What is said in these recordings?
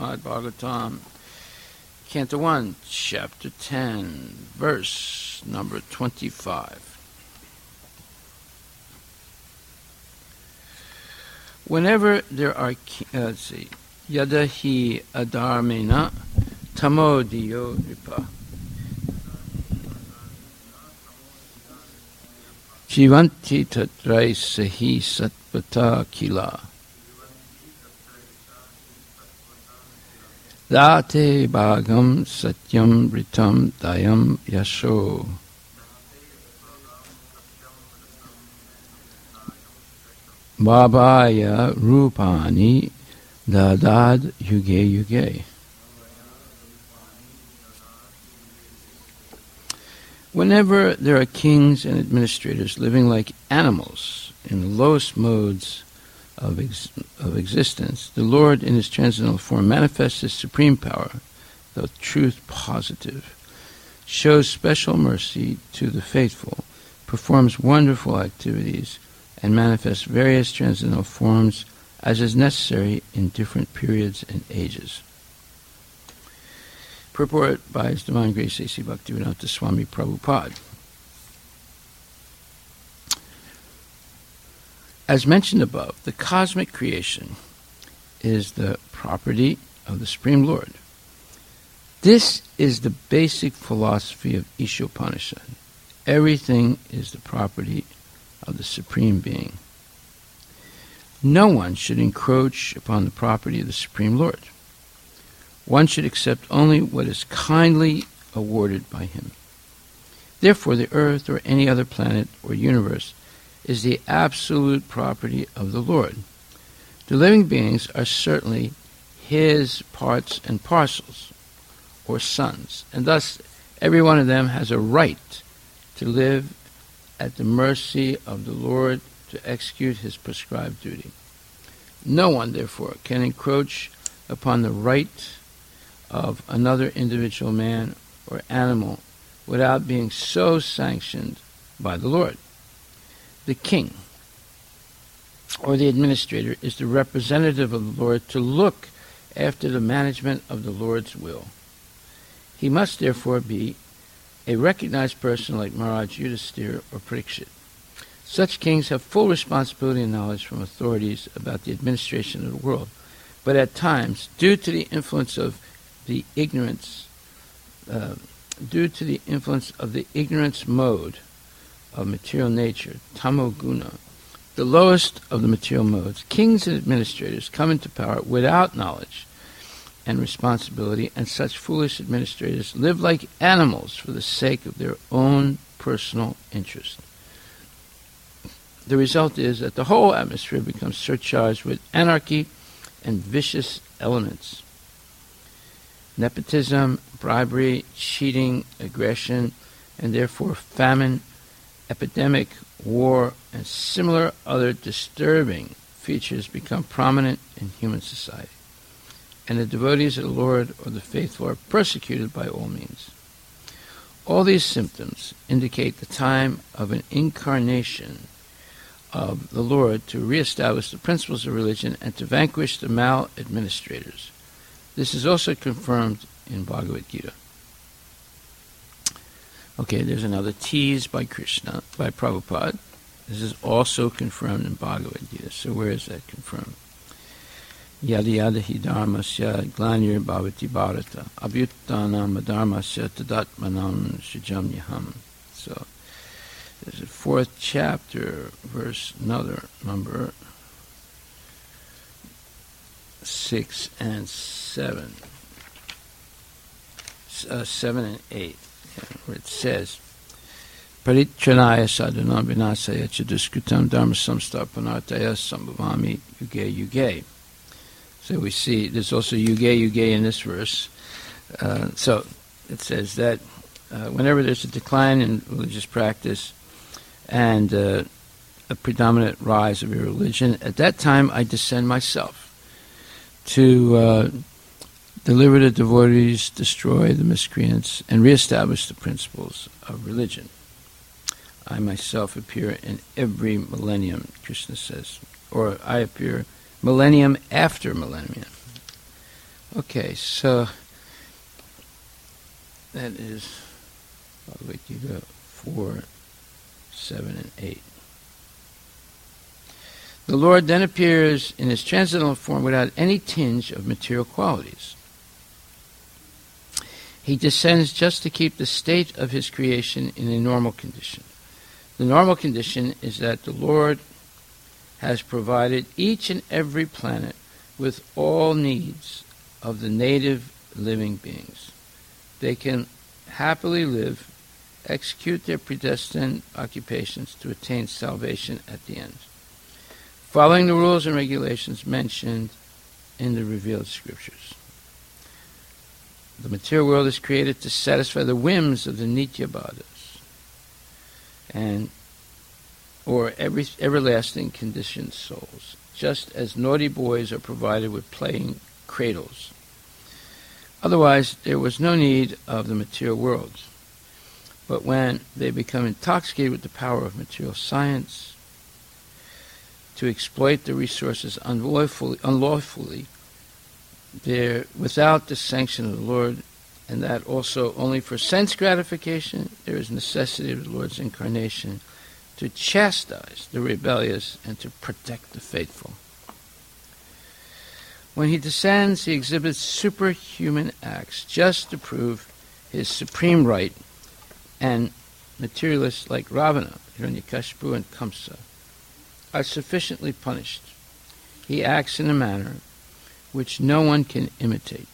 Srimad Bhagavatam, Canto 1, Chapter 10, verse number 25. Whenever there are, Yada hi adharmena tamodiyo ripa Jivanti tatrai sahi satpata kila Date bhagam satyam ritam dayam yasho Babaya rupani dadad yuge yuge. Whenever there are kings and administrators living like animals in the lowest modes of existence, the Lord in his transcendental form manifests his supreme power, the truth positive, shows special mercy to the faithful, performs wonderful activities, and manifests various transcendental forms as is necessary in different periods and ages. Purport by His Divine Grace A.C. Bhaktivedanta Swami Prabhupada. As mentioned above, the cosmic creation is the property of the Supreme Lord. This is the basic philosophy of Ishopanishad. Everything is the property of the Supreme Being. No one should encroach upon the property of the Supreme Lord. One should accept only what is kindly awarded by him. Therefore, the earth or any other planet or universe is the absolute property of the Lord. The living beings are certainly his parts and parcels, or sons, and thus every one of them has a right to live at the mercy of the Lord to execute his prescribed duty. No one, therefore, can encroach upon the right of another individual man or animal without being so sanctioned by the Lord. The king or the administrator is the representative of the Lord to look after the management of the Lord's will. He must therefore be a recognized person like Maharaj Yudhisthira or Parikshit. Such kings have full responsibility and knowledge from authorities about the administration of the world, but at times, due to the influence of the ignorance mode of material nature, tamoguna, the lowest of the material modes, kings and administrators come into power without knowledge and responsibility, and such foolish administrators live like animals for the sake of their own personal interest. The result is that the whole atmosphere becomes surcharged with anarchy and vicious elements. Nepotism, bribery, cheating, aggression, and therefore famine, epidemic, war, and similar other disturbing features become prominent in human society. And the devotees of the Lord or the faithful are persecuted by all means. All these symptoms indicate the time of an incarnation of the Lord to reestablish the principles of religion and to vanquish the maladministrators. This is also confirmed in Bhagavad Gita. Okay, there's another tease by Krishna, by Prabhupada. This is also confirmed in Bhagavad Gita. So where is that confirmed? Yada yada hi dharmasya glanir bhavati bharata abhyuttanam dharmasya tadatmanam shijam yaham. So there's a 4th chapter, verse number 6 and 7. 7 and 8, where it says, Paritranaya sadhunam vinasaya chaduskritam dharma samstapanartaya sambhavami yuge yuge. So we see there's also yuge yuge in this verse. So it says that whenever there's a decline in religious practice and a predominant rise of your religion, at that time I descend myself to deliver the devotees, destroy the miscreants, and reestablish the principles of religion. I myself appear in every millennium, Krishna says, or I appear millennium after millennium. Okay, so that is Bhagavad Gita 4, 7, and 8. The Lord then appears in his transcendental form without any tinge of material qualities. He descends just to keep the state of his creation in a normal condition. The normal condition is that the Lord has provided each and every planet with all needs of the native living beings. They can happily live, execute their predestined occupations to attain salvation at the end, following the rules and regulations mentioned in the revealed scriptures. The material world is created to satisfy the whims of the Nityabadas, or everlasting conditioned souls, just as naughty boys are provided with playing cradles. Otherwise, there was no need of the material world. But when they become intoxicated with the power of material science to exploit the resources unlawfully, they're without the sanction of the Lord, and that also only for sense gratification, there is necessity of the Lord's incarnation to chastise the rebellious and to protect the faithful. When he descends, he exhibits superhuman acts just to prove his supreme right, and materialists like Ravana, Hiranyakashipu, and Kamsa are sufficiently punished. He acts in a manner which no one can imitate.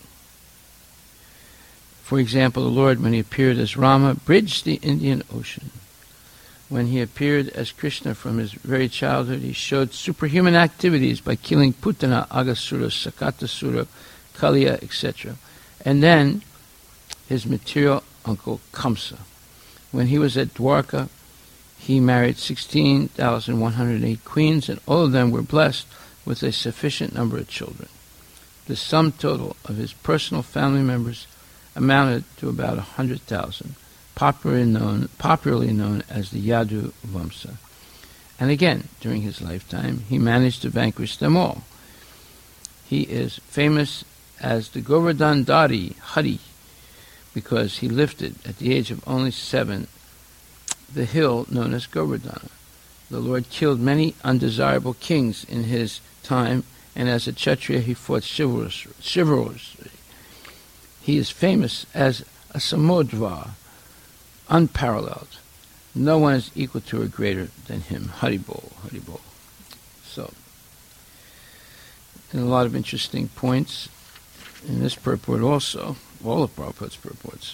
For example, the Lord, when he appeared as Rama, bridged the Indian Ocean. When he appeared as Krishna from his very childhood, he showed superhuman activities by killing Putana, Aghasura, Sakatasura, Kaliya, etc. And then his material uncle Kamsa. When he was at Dwarka, he married 16,108 queens, and all of them were blessed with a sufficient number of children. The sum total of his personal family members amounted to about 100,000, popularly known as the Yadu Vamsa. And again, during his lifetime, he managed to vanquish them all. He is famous as the Govardhan Dari Hari, because he lifted, at the age of only 7, the hill known as Govardhana. The Lord killed many undesirable kings in his time, and as a Kshatriya he fought chivalrously. He is famous as a Samudva, unparalleled. No one is equal to or greater than him. Haribol, Haribol. So, and a lot of interesting points in this purport also, all of Prabhupada's purports.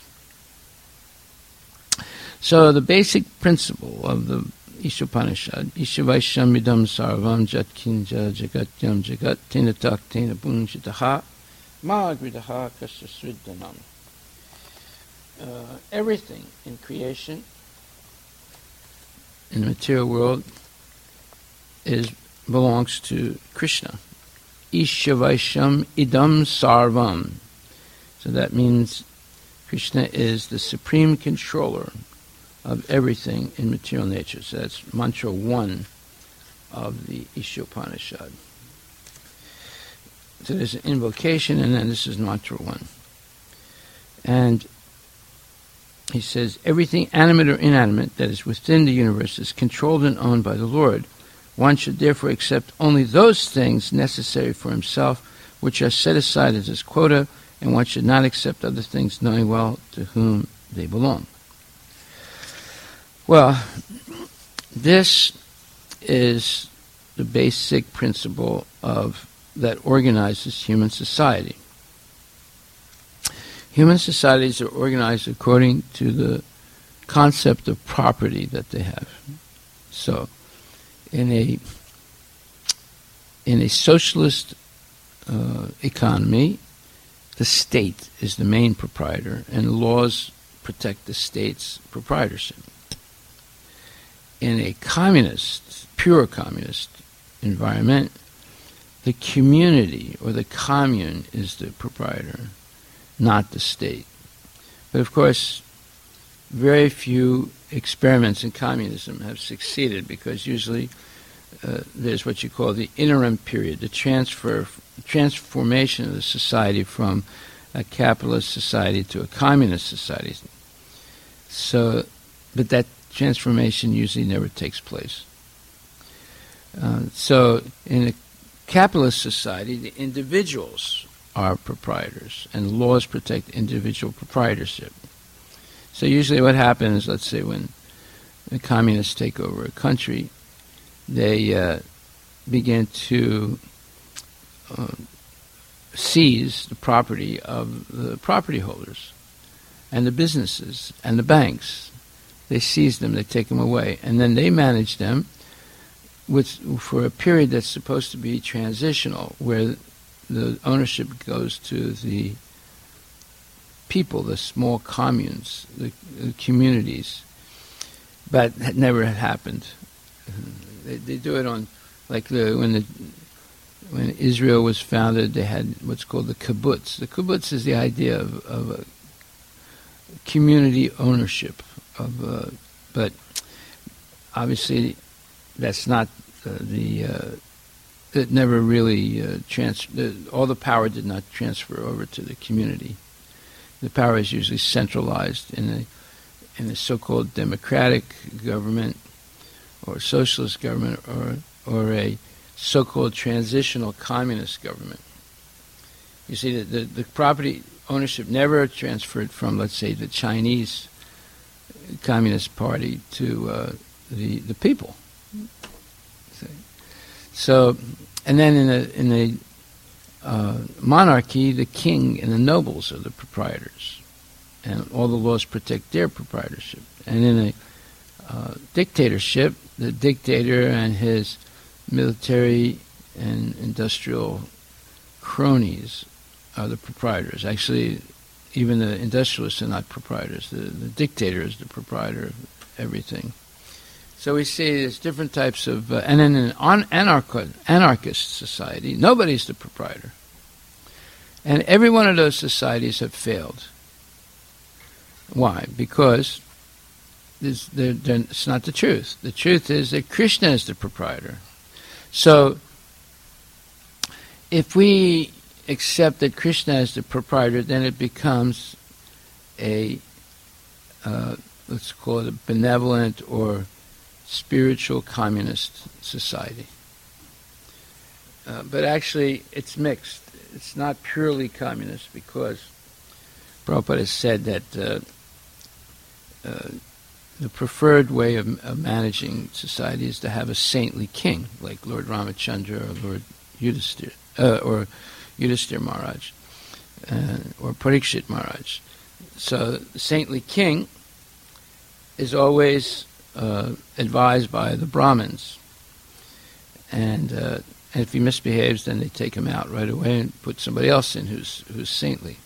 So the basic principle of the Ishopanishad, Ishavaisham idam sarvam jatkinja jagatyam jagat tenatak tena punjitaha magridaha kasasriddanam. Everything in creation, in the material world, belongs to Krishna. Ishavaisham idam sarvam. So that means Krishna is the supreme controller of everything in material nature. So that's mantra 1 of the Ishopanishad. So there's an invocation, and then this is mantra 1. And he says, everything animate or inanimate that is within the universe is controlled and owned by the Lord. One should therefore accept only those things necessary for himself, which are set aside as his quota, and one should not accept other things, knowing well to whom they belong. Well, this is the basic principle that organizes human society. Human societies are organized according to the concept of property that they have. So, in a socialist economy, the state is the main proprietor, and laws protect the state's proprietorship. In a communist, pure communist environment, the community or the commune is the proprietor, not the state. But of course, very few experiments in communism have succeeded, because usually there's what you call the interim period, the transfer transformation of the society from a capitalist society to a communist society. So, but that transformation usually never takes place. So in a capitalist society, the individuals are proprietors, and laws protect individual proprietorship. So usually what happens, let's say when the communists take over a country, they begin to seize the property of the property holders and the businesses and the banks. They seize them, they take them away, and then they manage them for a period that's supposed to be transitional, where the ownership goes to the people, the small communes, the communities. But that never happened. They do it on, like when Israel was founded, they had what's called the kibbutz. The kibbutz is the idea of a community ownership but obviously that's not it never really all the power did not transfer over to the community. The power is usually centralized in a so-called democratic government or socialist government or a so-called transitional communist government. You see, the property ownership never transferred from, let's say, the Chinese Communist Party to the people. So, and then in a monarchy, the king and the nobles are the proprietors, and all the laws protect their proprietorship. And in a dictatorship, the dictator and his military and industrial cronies are the proprietors. Actually, even the industrialists are not proprietors. The dictator is the proprietor of everything. So we see there's different types of... and in an anarchist society, nobody's the proprietor. And every one of those societies have failed. Why? Because it's not the truth. The truth is that Krishna is the proprietor. So if we accept that Krishna is the proprietor, then it becomes a, let's call it a benevolent or spiritual communist society. But actually, it's mixed. It's not purely communist because Prabhupada has said that the preferred way of managing society is to have a saintly king, like Lord Ramachandra or Lord Yudhisthira, or Yudhisthira Maharaj, or Parikshit Maharaj. So the saintly king is always advised by the Brahmins, and if he misbehaves, then they take him out right away and put somebody else in who's saintly.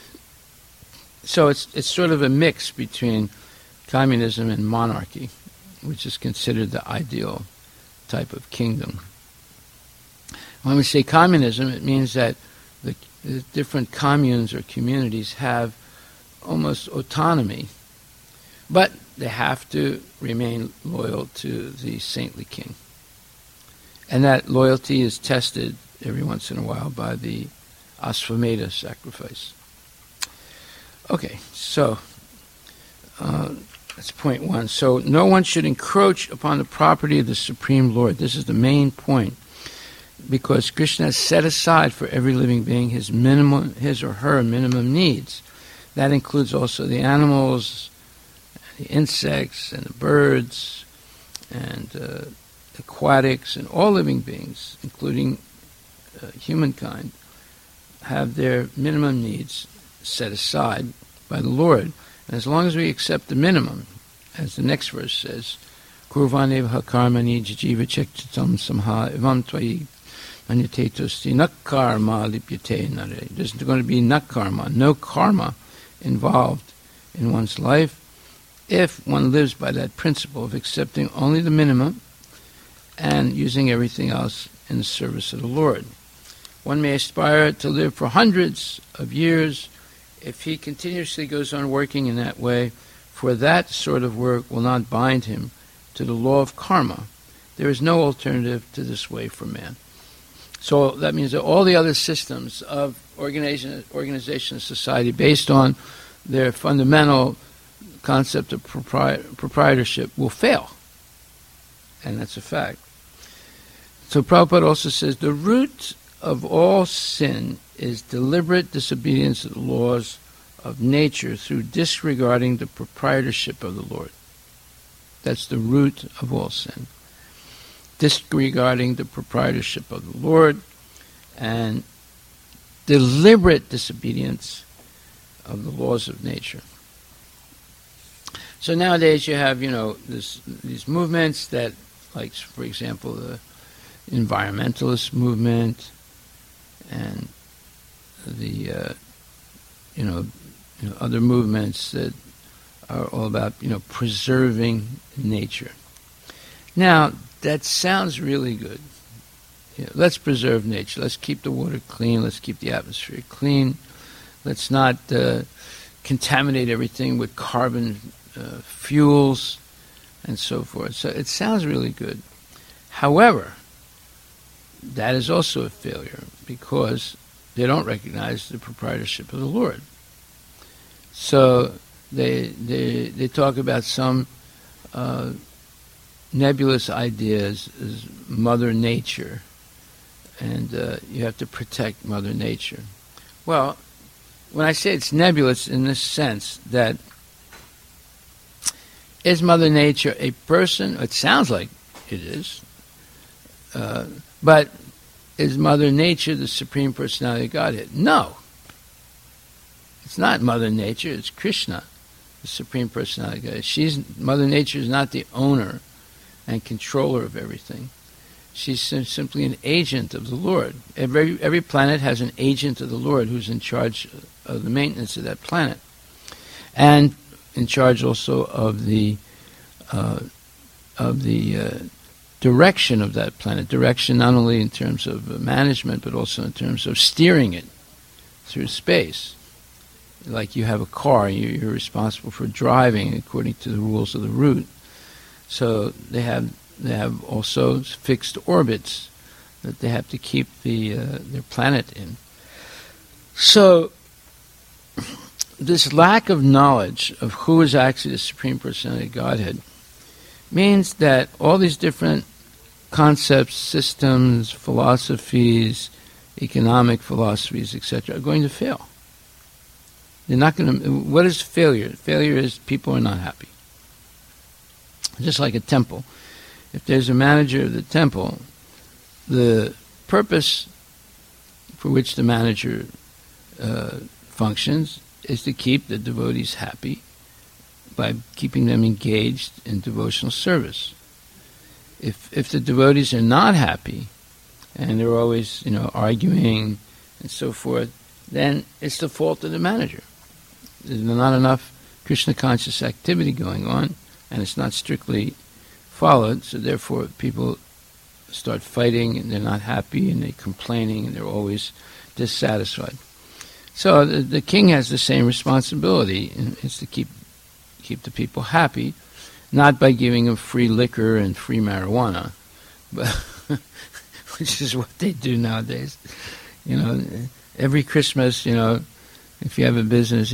So it's sort of a mix between communism and monarchy, which is considered the ideal type of kingdom. When we say communism, it means that the different communes or communities have almost autonomy, but they have to remain loyal to the saintly king. And that loyalty is tested every once in a while by the Ashvamedha sacrifice. Okay, so that's point one. So no one should encroach upon the property of the Supreme Lord. This is the main point, because Krishna has set aside for every living being his or her minimum needs. That includes also the animals, the insects, and the birds, and aquatics, and all living beings, including humankind, have their minimum needs set aside by the Lord. And as long as we accept the minimum, as the next verse says, Kurvanev karmani jiva chekchitam samha evam tvayi manyatetosti nakarma lipyate nare. There's going to be nakarma, no karma involved in one's life if one lives by that principle of accepting only the minimum and using everything else in the service of the Lord. One may aspire to live for hundreds of years if he continuously goes on working in that way, for that sort of work will not bind him to the law of karma. There is no alternative to this way for man. So that means that all the other systems of organization of society based on their fundamental concept of proprietorship will fail. And that's a fact. So Prabhupada also says the root of all sin is deliberate disobedience of the laws of nature through disregarding the proprietorship of the Lord. That's the root of all sin. Disregarding the proprietorship of the Lord and deliberate disobedience of the laws of nature. So nowadays you have, these movements that, like, for example, the environmentalist movement and the, other movements that are all about, preserving nature. Now, that sounds really good. Let's preserve nature. Let's keep the water clean. Let's keep the atmosphere clean. Let's not contaminate everything with carbon fuels and so forth. So it sounds really good. However, that is also a failure because they don't recognize the proprietorship of the Lord. So they talk about some nebulous ideas as Mother Nature, and you have to protect Mother Nature. Well, when I say it's nebulous in this sense that is Mother Nature a person? It sounds like it is. But is Mother Nature the Supreme Personality of Godhead? No. It's not Mother Nature, it's Krishna, the Supreme Personality of Godhead. Mother Nature is not the owner and controller of everything. She's simply an agent of the Lord. Every planet has an agent of the Lord who's in charge of the maintenance of that planet. And in charge also of the direction of that planet. Direction not only in terms of management, but also in terms of steering it through space. Like you have a car, you're responsible for driving according to the rules of the route. So they have also fixed orbits that they have to keep their planet in. So this lack of knowledge of who is actually the Supreme Personality of Godhead means that all these different concepts, systems, philosophies, economic philosophies, etc., are going to fail. They're not going to. What is failure? Failure is people are not happy. Just like a temple. If there's a manager of the temple, the purpose for which the manager functions is to keep the devotees happy by keeping them engaged in devotional service. If the devotees are not happy and they're always, arguing and so forth, then it's the fault of the manager. There's not enough Krishna conscious activity going on, and it's not strictly followed, so therefore people start fighting and they're not happy and they're complaining and they're always dissatisfied. So the king has the same responsibility, and it's to keep the people happy, not by giving them free liquor and free marijuana, but which is what they do nowadays. Every Christmas, if you have a business,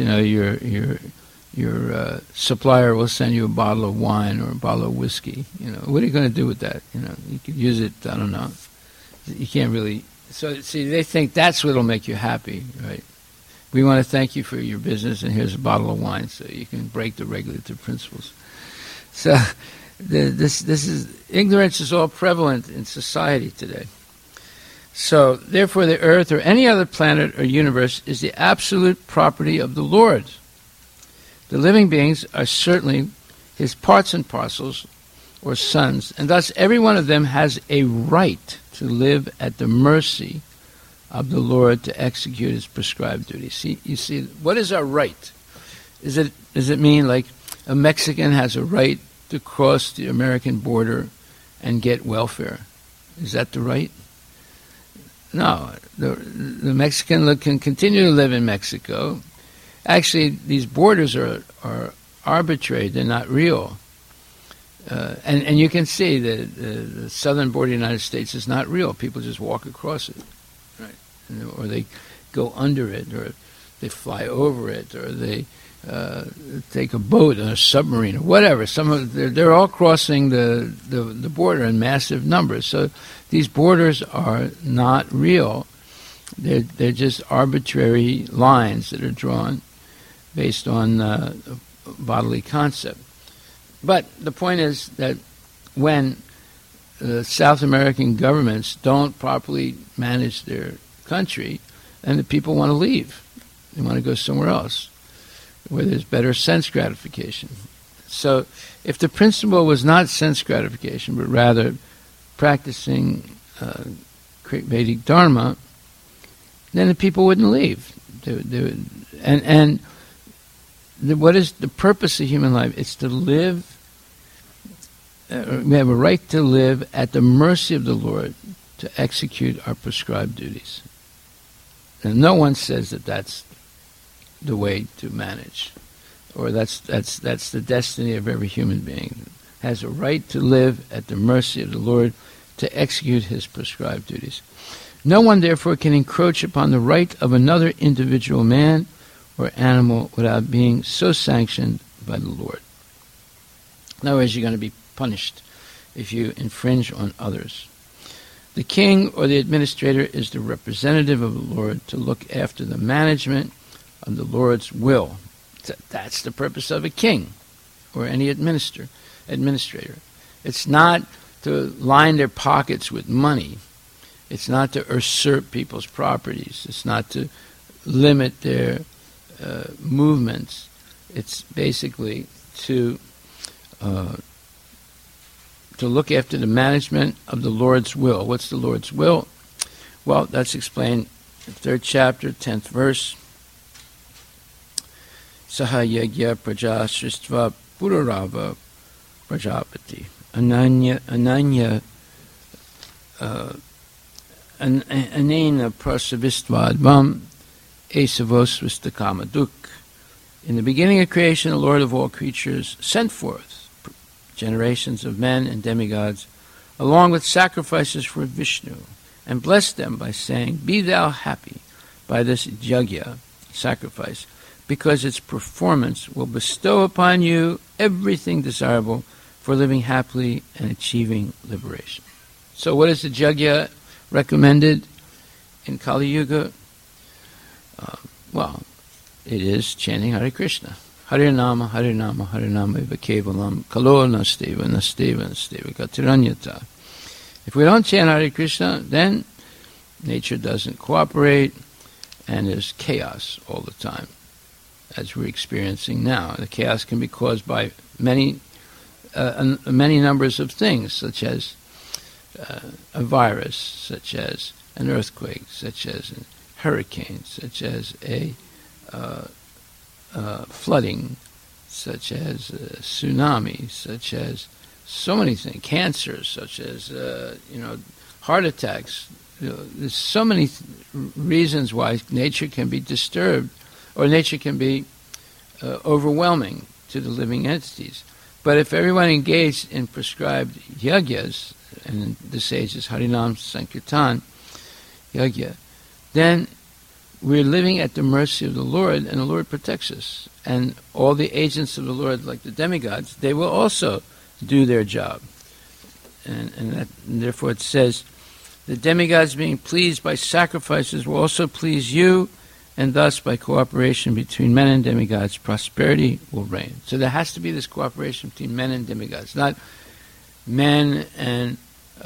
your supplier will send you a bottle of wine or a bottle of whiskey. What are you going to do with that? You could use it. I don't know. You can't really. So see, they think that's what'll make you happy, right? We want to thank you for your business, and here's a bottle of wine, so you can break the regulative principles. So this is ignorance is all prevalent in society today. So therefore, the earth or any other planet or universe is the absolute property of the Lord. The living beings are certainly his parts and parcels or sons, and thus every one of them has a right to live at the mercy of the Lord to execute his prescribed duties. You see, what is our right? Does it mean like a Mexican has a right to cross the American border and get welfare? Is that the right? No. The Mexican can continue to live in Mexico. Actually, these borders are arbitrary. They're not real. And you can see the southern border of the United States is not real. People just walk across it, right? Or they go under it, or they fly over it, or they take a boat or a submarine or whatever. They're all crossing the border in massive numbers. So these borders are not real. They're just arbitrary lines that are drawn based on bodily concept. But the point is that when South American governments don't properly manage their country, and the people want to leave. They want to go somewhere else where there's better sense gratification. So if the principle was not sense gratification, but rather practicing Vedic Dharma, then the people wouldn't leave. What is the purpose of human life? It's to live. We have a right to live at the mercy of the Lord to execute our prescribed duties. And no one says that that's the way to manage, or that's the destiny of every human being. Has a right to live at the mercy of the Lord to execute his prescribed duties. No one, therefore, can encroach upon the right of another individual man or animal without being so sanctioned by the Lord. In other words, you're going to be punished if you infringe on others. The king or the administrator is the representative of the Lord to look after the management of the Lord's will. That's the purpose of a king or any administrator. It's not to line their pockets with money. It's not to usurp people's properties. It's not to limit their movements. It's basically to look after the management of the Lord's will. What's the Lord's will? Well, that's explained in the 3rd chapter, 10th verse. Saha yagya praja sristva purarava prajapati ananya anena prasavistvadvam esavosvistakamāduk. In the beginning of creation, the Lord of all creatures sent forth generations of men and demigods, along with sacrifices for Vishnu, and blessed them by saying, "Be thou happy by this yajna," sacrifice, because its performance will bestow upon you everything desirable for living happily and achieving liberation. So what is the yajna recommended in Kali Yuga? Well, it is chanting Hare Krishna. Hare Nama, Hare Nama, Hare Nama, Eva Kevalam, Kalo Nasteva, Nasteva, Nasteva, Gatiranyata. If we don't chant Hare Krishna, then nature doesn't cooperate, and there's chaos all the time, as we're experiencing now. The chaos can be caused by many numbers of things, such as a virus, such as an earthquake, such as a hurricane, such as a flooding, such as tsunami, such as so many things, cancers, such as heart attacks. There's so many reasons why nature can be disturbed, or nature can be overwhelming to the living entities. But if everyone engaged in prescribed yajnas, and the sages Harinam Sankirtan yajna, then we're living at the mercy of the Lord, and the Lord protects us. And all the agents of the Lord, like the demigods, they will also do their job. And therefore it says, the demigods being pleased by sacrifices will also please you, and thus by cooperation between men and demigods, prosperity will reign. So there has to be this cooperation between men and demigods, not men and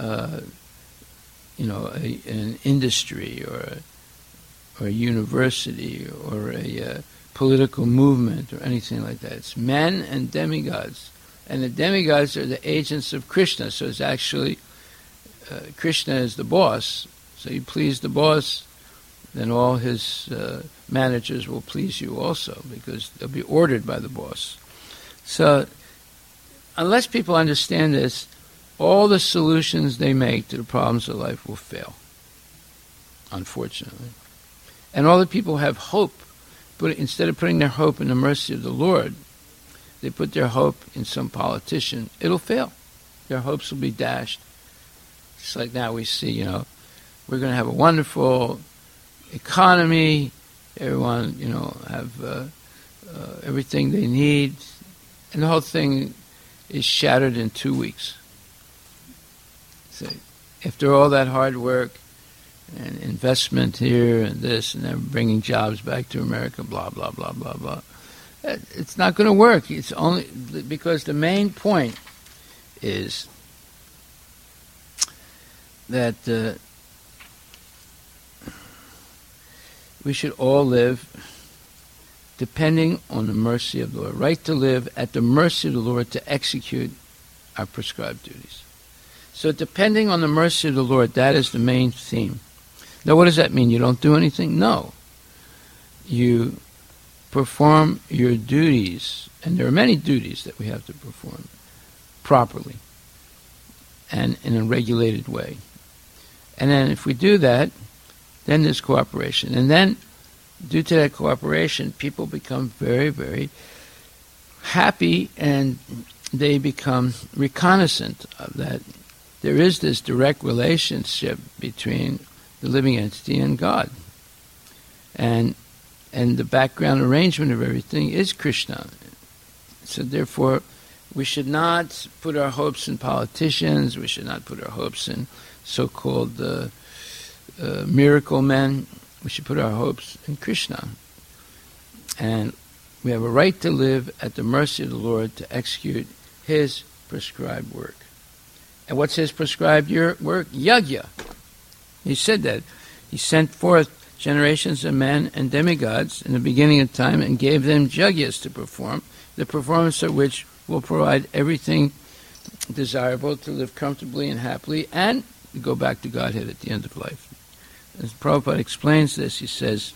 an industry or a university or a political movement or anything like that. It's men and demigods. And the demigods are the agents of Krishna. So it's actually, Krishna is the boss. So you please the boss, then all his managers will please you also, because they'll be ordered by the boss. So unless people understand this, all the solutions they make to the problems of life will fail, unfortunately. And all the people have hope, but instead of putting their hope in the mercy of the Lord, they put their hope in some politician, it'll fail. Their hopes will be dashed. Just like now we see, we're going to have a wonderful economy. Everyone, have everything they need. And the whole thing is shattered in 2 weeks. So after all that hard work and investment here and this and then bringing jobs back to America, blah, blah, blah, blah, blah. It's not going to work. It's only because the main point is that we should all live depending on the mercy of the Lord. Right to live at the mercy of the Lord to execute our prescribed duties. So depending on the mercy of the Lord, that is the main theme. Now what does that mean? You don't do anything? No. You perform your duties, and there are many duties that we have to perform properly and in a regulated way. And then if we do that, then there's cooperation. And then, due to that cooperation, people become very, very happy, and they become reconnaissant of that there is this direct relationship between the living entity and God. And the background arrangement of everything is Krishna. So therefore, we should not put our hopes in politicians. We should not put our hopes in so-called miracle men. We should put our hopes in Krishna. And we have a right to live at the mercy of the Lord to execute His prescribed work. And what's His prescribed work? Yajna. He said that. He sent forth generations of men and demigods in the beginning of time and gave them yajnas to perform, the performance of which will provide everything desirable to live comfortably and happily and go back to Godhead at the end of life. As Prabhupada explains this, he says,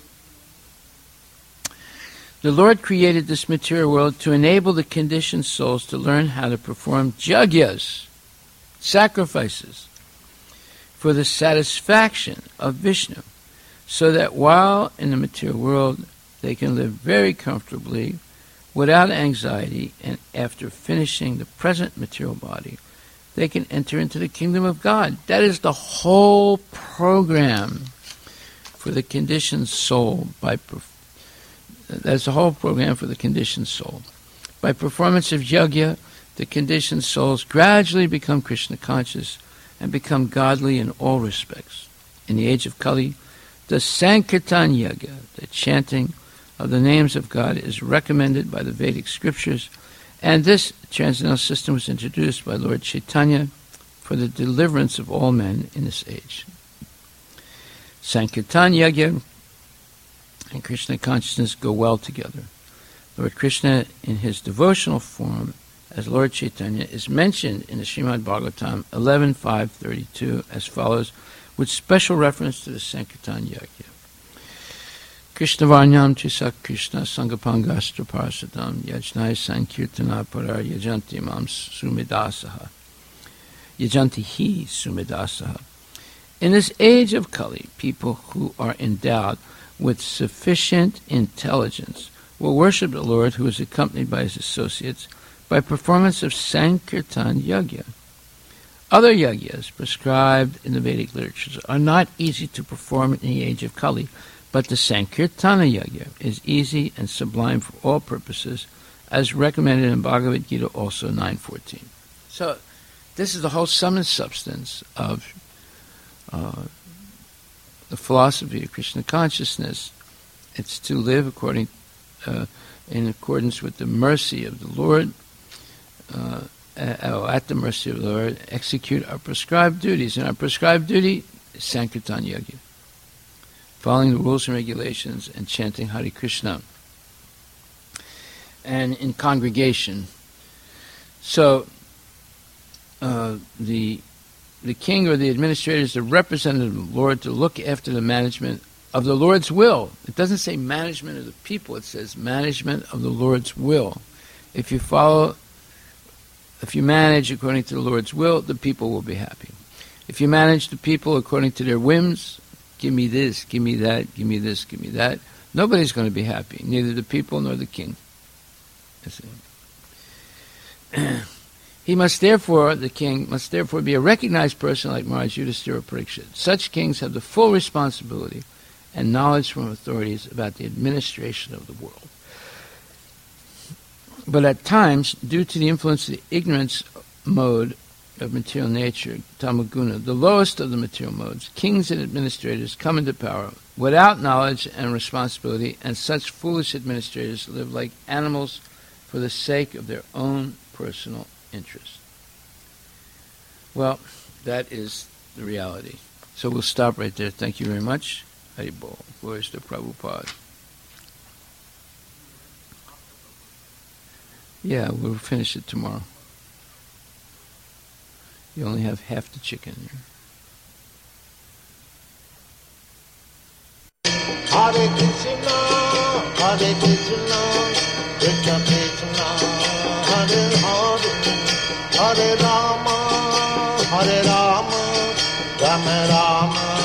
the Lord created this material world to enable the conditioned souls to learn how to perform yajnas, sacrifices, for the satisfaction of Vishnu, so that while in the material world they can live very comfortably without anxiety, and after finishing the present material body, they can enter into the kingdom of God. That is the whole program for the conditioned soul. That's the whole program for the conditioned soul. By performance of yajna, the conditioned souls gradually become Krishna conscious and become godly in all respects. In the age of Kali, the Sankirtan Yajna, the chanting of the names of God, is recommended by the Vedic scriptures, and this transcendental system was introduced by Lord Chaitanya for the deliverance of all men in this age. Sankirtan Yajna and Krishna consciousness go well together. Lord Krishna, in his devotional form as Lord Chaitanya, is mentioned in the Srimad Bhagavatam 11.5.32 as follows, with special reference to the Sankirtan Yajna. Krishna Varnyam Chisak Krishna Sangapangastra Parasadam Yajnai Sankirtana Parar Yajanti Mam Sumidasaha. Yajanti Hi Sumidasaha. In this age of Kali, people who are endowed with sufficient intelligence will worship the Lord, who is accompanied by his associates, by performance of Sankirtan Yajna. Other yajnas prescribed in the Vedic literatures are not easy to perform in the age of Kali, but the Sankirtana Yajna is easy and sublime for all purposes, as recommended in Bhagavad Gita also 9.14. So this is the whole sum and substance of the philosophy of Krishna consciousness. It's to live in accordance with the mercy of the Lord, at the mercy of the Lord, execute our prescribed duties. And our prescribed duty is Sankirtan Yajna, following the rules and regulations and chanting Hare Krishna, and in congregation. So the king or the administrator is the representative of the Lord to look after the management of the Lord's will. It doesn't say management of the people, it says management of the Lord's will. If you manage according to the Lord's will, the people will be happy. If you manage the people according to their whims, give me this, give me that, give me this, give me that, nobody's going to be happy, neither the people nor the king. The king must therefore be a recognized person like Maharaj Yudhishthira Parikshit. Such kings have the full responsibility and knowledge from authorities about the administration of the world. But at times, due to the influence of the ignorance mode of material nature, tamaguna, the lowest of the material modes, kings and administrators come into power without knowledge and responsibility, and such foolish administrators live like animals for the sake of their own personal interest. Well, that is the reality. So we'll stop right there. Thank you very much. Hari Bol. Glories to Prabhupada. Yeah, we'll finish it tomorrow. You only have half the chicken here. Hare Krishna, Hare Krishna, Krishna Krishna, Hare Hare, Hare Rama, Rama Rama.